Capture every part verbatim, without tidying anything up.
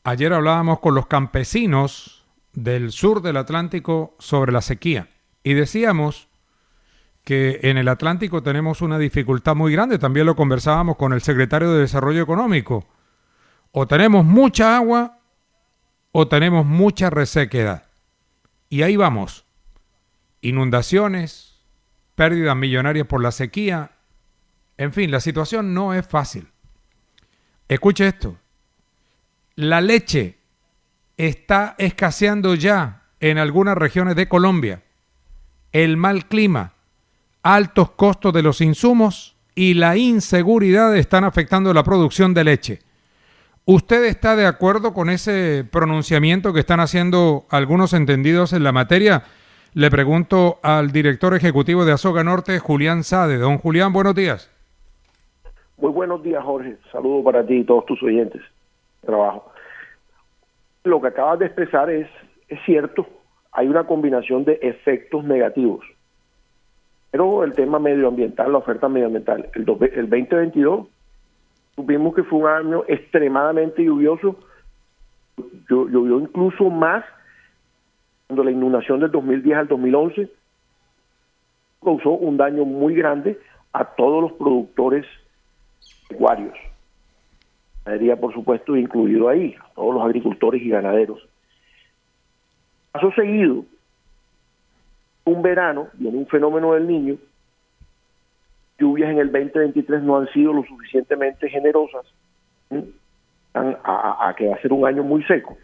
Ayer hablábamos con los campesinos del sur del Atlántico sobre la sequía y decíamos que en el Atlántico tenemos una dificultad muy grande. También lo conversábamos con el secretario de Desarrollo Económico. O tenemos mucha agua o tenemos mucha resequedad. Y ahí vamos. Inundaciones, pérdidas millonarias por la sequía. En fin, la situación no es fácil. Escuche esto. La leche está escaseando ya en algunas regiones de Colombia. El mal clima, altos costos de los insumos y la inseguridad están afectando la producción de leche. ¿Usted está de acuerdo con ese pronunciamiento que están haciendo algunos entendidos en la materia? Le pregunto al director ejecutivo de Azoga Norte, Julián Sade. Don Julián, buenos días. Muy buenos días, Jorge. Saludos para ti y todos tus oyentes. Trabajo. Lo que acabas de expresar es, es cierto, hay una combinación de efectos negativos. Pero el tema medioambiental, la oferta medioambiental, el, do, el veinte veintidós, supimos que fue un año extremadamente lluvioso, llovió incluso más cuando la inundación del dos mil diez al dos mil once causó un daño muy grande a todos los productores pecuarios. Sería, por supuesto, incluido ahí, a todos los agricultores y ganaderos. Paso seguido, un verano, viene un fenómeno del Niño, lluvias en el veinte veintitrés no han sido lo suficientemente generosas, ¿sí? a, a, a que va a ser un año muy seco.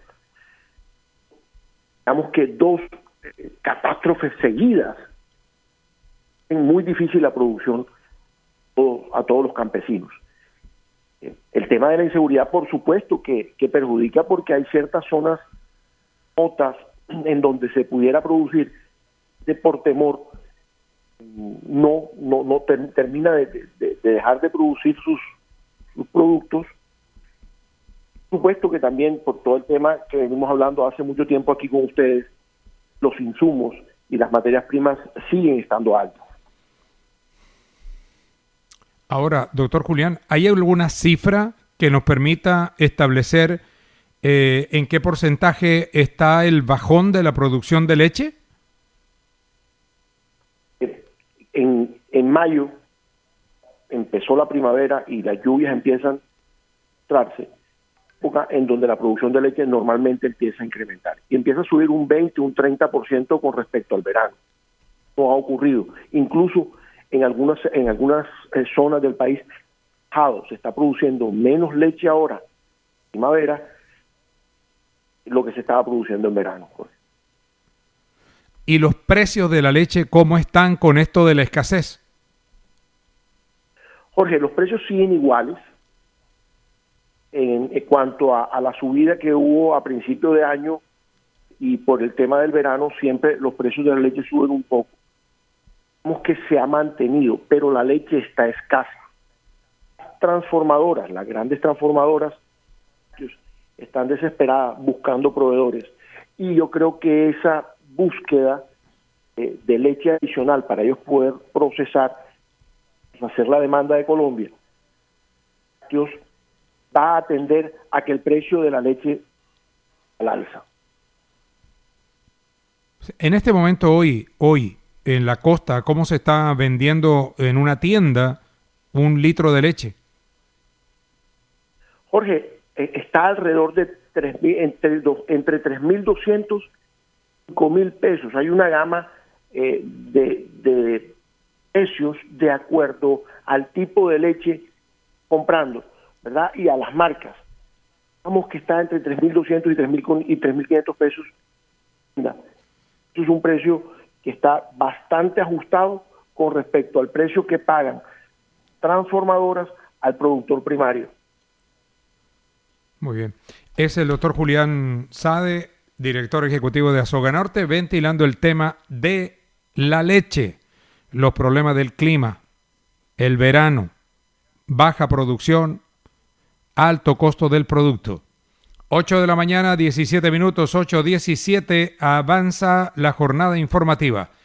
Digamos que dos eh, catástrofes seguidas, es muy difícil la producción a todos los campesinos. El tema de la inseguridad, por supuesto, que, que perjudica porque hay ciertas zonas otras en donde se pudiera producir de por temor, no no no ter, termina de, de, de dejar de producir sus, sus productos. Por supuesto que también por todo el tema que venimos hablando hace mucho tiempo aquí con ustedes, los insumos y las materias primas siguen estando altos. Ahora, doctor Julián, ¿hay alguna cifra que nos permita establecer eh, en qué porcentaje está el bajón de la producción de leche? En, en mayo empezó la primavera y las lluvias empiezan a entrarse, época en donde la producción de leche normalmente empieza a incrementar y empieza a subir un veinte, un treinta por ciento con respecto al verano. No ha ocurrido. Incluso en algunas en algunas eh, zonas del país se está produciendo menos leche ahora en primavera lo que se estaba produciendo en verano. ¿Y los precios de la leche cómo están con esto de la escasez? Jorge, los precios siguen iguales en, en cuanto a, a la subida que hubo a principio de año, y por el tema del verano siempre los precios de la leche suben un poco. Vemos que se ha mantenido, pero la leche está escasa. Transformadoras, las grandes transformadoras, están desesperadas buscando proveedores, y yo creo que esa búsqueda eh, de leche adicional para ellos poder procesar, hacer la demanda de Colombia, Dios va a atender a que el precio de la leche al alza. En este momento, hoy, hoy, en la costa, ¿cómo se está vendiendo en una tienda un litro de leche? Jorge, eh, está alrededor de tres, entre, dos, entre tres mil doscientos y cinco mil pesos. Hay una gama eh, de, de precios de acuerdo al tipo de leche comprando, ¿verdad? Y a las marcas. Vamos que está entre tres mil doscientos y tres mil quinientos pesos. Eso es un precio que está bastante ajustado con respecto al precio que pagan transformadoras al productor primario. Muy bien. Es el doctor Julián Sade, director ejecutivo de Azoga Norte, ventilando el tema de la leche, los problemas del clima, el verano, baja producción, alto costo del producto. ocho de la mañana, diecisiete minutos, ocho diecisiete, avanza la jornada informativa.